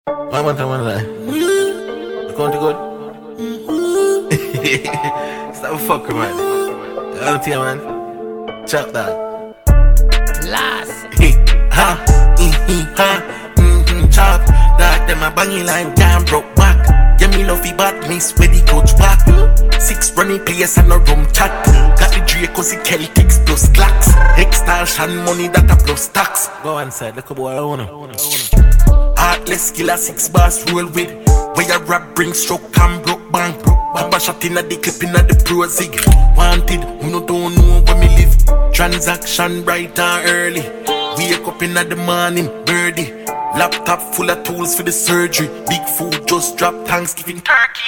One lie. Country good. Stop fucking man. Out here man. Chop that. Last. Ha. Chop. That them a banging line. Damn broke back. Yeah, me love the bad miss where the coach back. 6 running players and a rum chat. Got the Dracos, the Celtics plus Glocks. Extortion money that a plus tax. Go inside, look at boy I wanna. Heartless killer 6 bars roll with. Where you rap bring stroke and broke bank. Papa shot in at the clip in at the pro zig. Wanted, we no don't know where me live. Transaction bright and early. Wake up in at the morning, birdie. Laptop full of tools for the surgery. Big food just drop Thanksgiving turkey.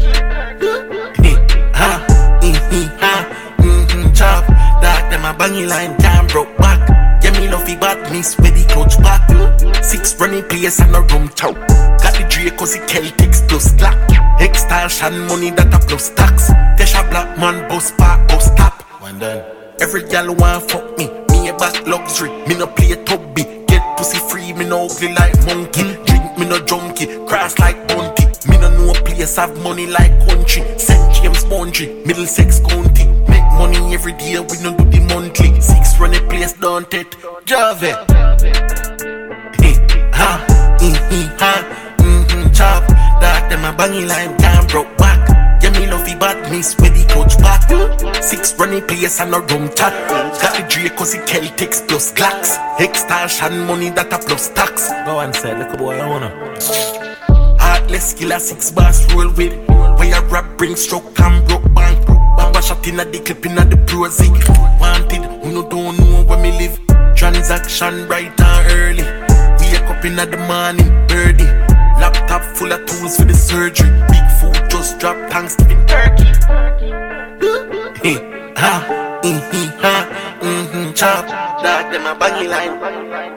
Chop. That them a banging line, damn broke back. Yeah, me love the bad miss where the coach back. 6 running players and a rum chow. Got the Dracos, the Celtics plus Glock. Extortion money that a plus tax. Tesha black man bus park bus stop. One done. Every gal want fuck me. Me a back luxury. Me no play tubby. Get pussy free. Me no ugly like monkey. Drink me no junkie. Cross like Bunty. Me no know place have money like country. St. James Boundary. Middlesex County. Make money every day. We no do the monthly. 6 running place don't it. Jave. Chop. That them a banging line. Damn broke back. Yeah, me love the bad miss where the coach back. 6 running players and a rum chat. Got the Dracos, the Celtics plus Glocks. Extortion money that a plus tax. Go and say, look at boy I wanna. Heartless killer 6 bars roll with. Where you rap bring stroke and broke bank. Papa shot in at the clip in at the pro zig. Wanted, we no don't know where me live. Transaction bright and early. Wake up in at the morning, birdie. Laptop full of tools for the surgery. Big food just drop Thanksgiving turkey. Chop. That them a banging line.